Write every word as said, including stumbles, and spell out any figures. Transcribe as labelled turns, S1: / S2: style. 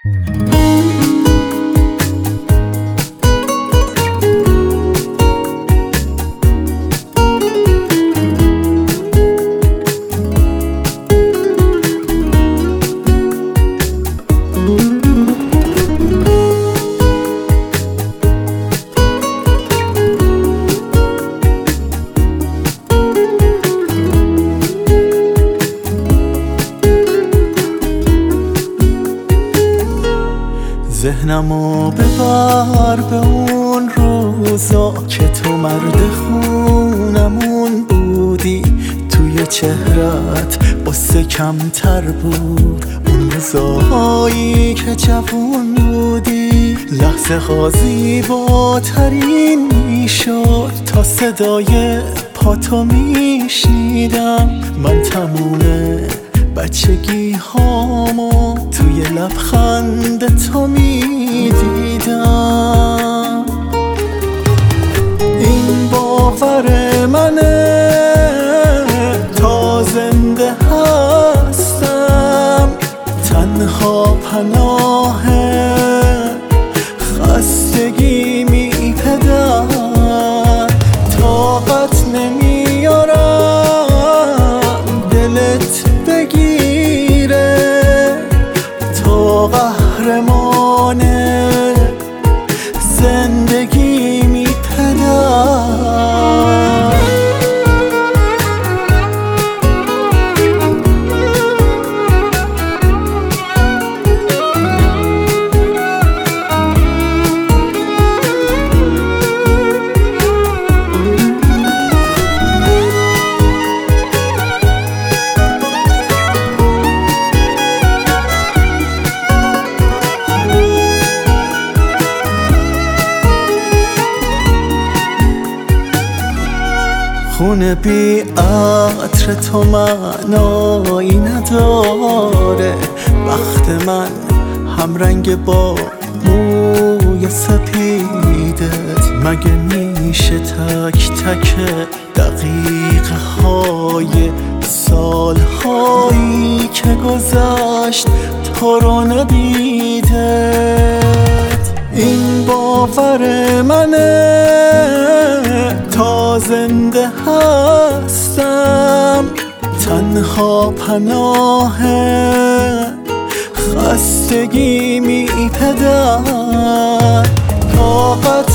S1: ذهنمو ببر به اون روزا که تو مرد خونمون بودی، توی چهرت قصه کمتر بود، اون روزایی که جوون بودی. لحظه ها زیباترین میشد تا صدای پاتو میشنیدم. من تموم بچگی هامو توی لبخند تو میدیدم. این باور منه تا زنده هستم، تنها پناه خستگی میپدم. طاقت نمیارم دلت بگیره، تو قهرمان زندگی میپدم. خونه بی عطر تو معنایی نداره، وقت من همرنگ با موی سپیدت. مگه میشه تک تک دقیقه های سال هایی که گذشت تو رو ندیدت؟ این باور منه تا زنده هستم، تنها پناه خستگی میپدم. طاقت